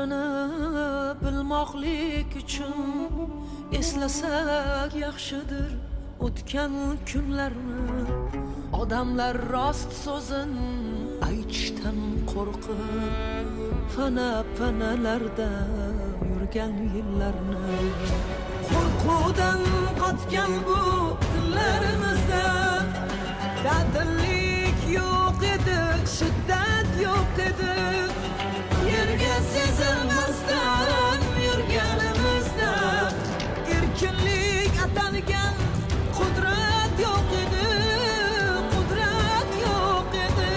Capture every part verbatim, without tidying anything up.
qadrini bilmoqlik uchun eslasak yaxshidir o'tgan kunlarni. Odamlar rost so'zin aytishdan qo'rqib fana panalarda yurgan yillarni. Qo'rquvdan qotgan bu tillarimizda dadillik yo'q edi, shiddat yo'q edi. Yerga sezilmasdan yurganimizda erkinlik atalgan qudrat yo'q edi, qudrat yo'q edi.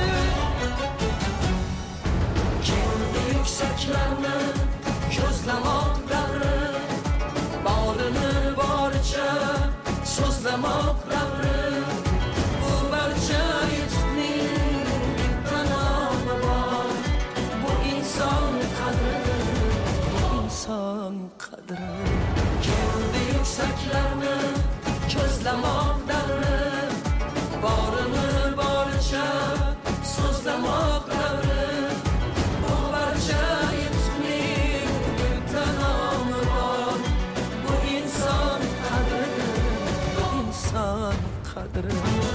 Kendi yuksaklarni ko'zlamoq davri, borini boricha so'zlamoq davri. Bu barcha yutuqning bitta nomi bor. Bu inson qadri, bu inson qadri. Kendi yuksaklarni ko'zlamoq davri, borini boricha so'zlamoq davri. Bu barcha yutuqning bitta nomi bor. Bu inson qadri, bu inson qadri.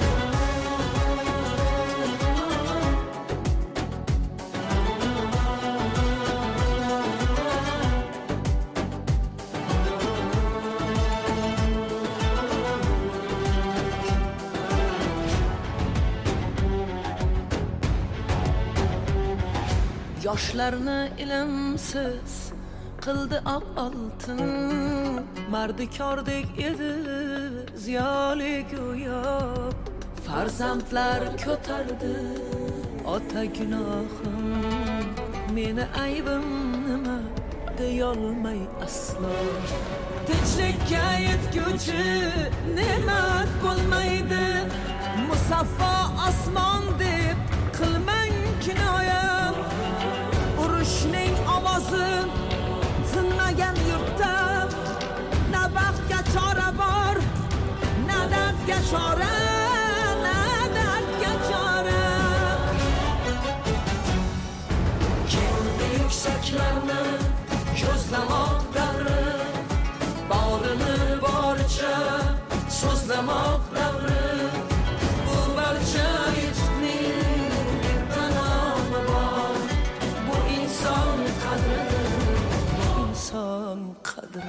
Yoshlarni ilmsiz qildi oq oltin, mardikordek edi ziyoli go'yo. Farzandlar ko'tardi ota gunohim, meni aybim nima deyolmay aslo. Tinchlikka yetguvchi ne'mat bo'lmaydi, musaffo osmon deb qilmang kinoya. Urushning ovozi tinmagan yurtda na baxtga chora bor, na dardga chora, na dardga chora. Kendi yuksaklarni ko'zlamoq davri, borini boricha so'zlamoq davri. Bu barcha yutuqning bitta nomi bor. Bu inson qadri, bu inson qadri.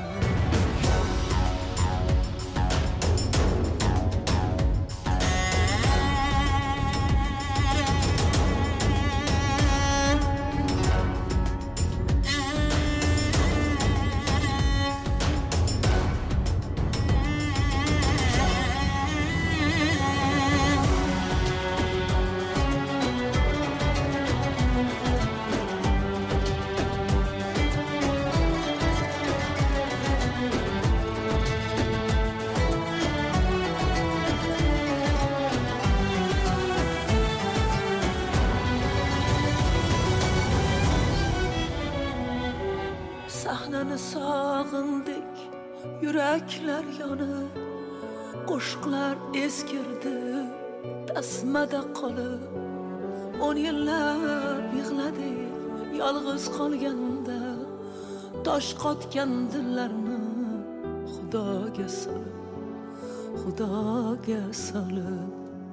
Sahnani sog'indik, yuraklar yonib, qo'shiqlar eskirdi tasmada qolib. o'n yillab yig'ladik yolg'iz qolganda, tosh qotgan dillarni Xudoga solib, Xudoga solib.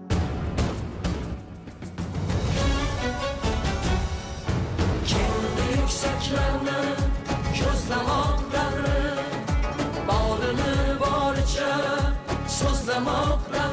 Kendi yuksaklarni ko'zlamoq davri, borini boricha so'zlamoq davri.